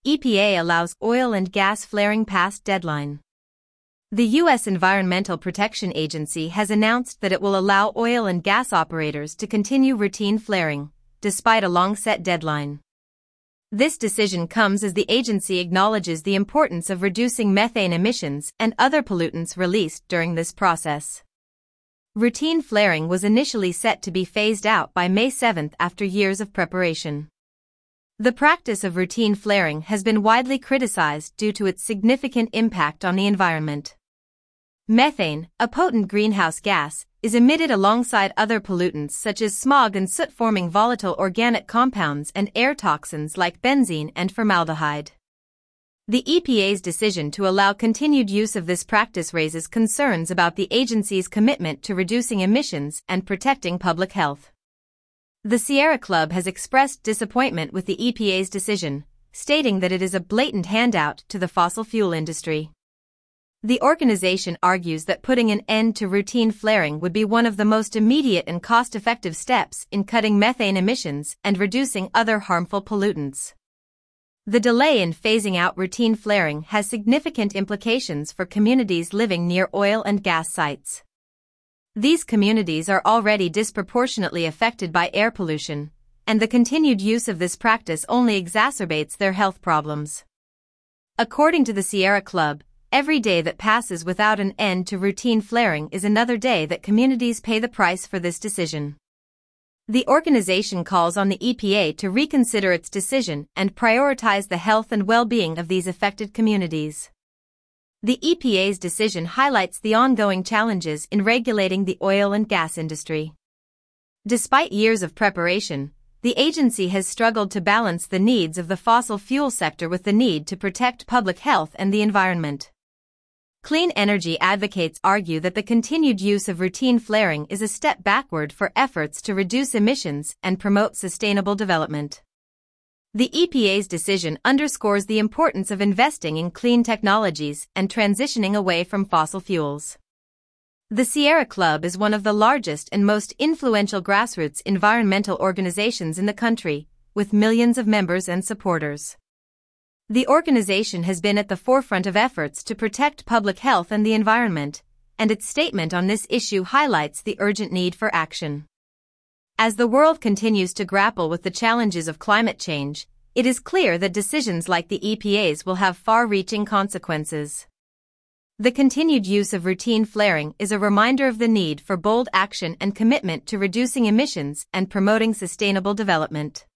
EPA allows oil and gas flaring past deadline. The U.S. Environmental Protection Agency has announced that it will allow oil and gas operators to continue routine flaring, despite a long-set deadline. This decision comes as the agency acknowledges the importance of reducing methane emissions and other pollutants released during this process. Routine flaring was initially set to be phased out by May 7 after years of preparation. The practice of routine flaring has been widely criticized due to its significant impact on the environment. Methane, a potent greenhouse gas, is emitted alongside other pollutants such as smog and soot, forming volatile organic compounds and air toxins like benzene and formaldehyde. The EPA's decision to allow continued use of this practice raises concerns about the agency's commitment to reducing emissions and protecting public health. The Sierra Club has expressed disappointment with the EPA's decision, stating that it is a blatant handout to the fossil fuel industry. The organization argues that putting an end to routine flaring would be one of the most immediate and cost-effective steps in cutting methane emissions and reducing other harmful pollutants. The delay in phasing out routine flaring has significant implications for communities living near oil and gas sites. These communities are already disproportionately affected by air pollution, and the continued use of this practice only exacerbates their health problems. According to the Sierra Club, every day that passes without an end to routine flaring is another day that communities pay the price for this decision. The organization calls on the EPA to reconsider its decision and prioritize the health and well-being of these affected communities. The EPA's decision highlights the ongoing challenges in regulating the oil and gas industry. Despite years of preparation, the agency has struggled to balance the needs of the fossil fuel sector with the need to protect public health and the environment. Clean energy advocates argue that the continued use of routine flaring is a step backward for efforts to reduce emissions and promote sustainable development. The EPA's decision underscores the importance of investing in clean technologies and transitioning away from fossil fuels. The Sierra Club is one of the largest and most influential grassroots environmental organizations in the country, with millions of members and supporters. The organization has been at the forefront of efforts to protect public health and the environment, and its statement on this issue highlights the urgent need for action. As the world continues to grapple with the challenges of climate change, it is clear that decisions like the EPA's will have far-reaching consequences. The continued use of routine flaring is a reminder of the need for bold action and commitment to reducing emissions and promoting sustainable development.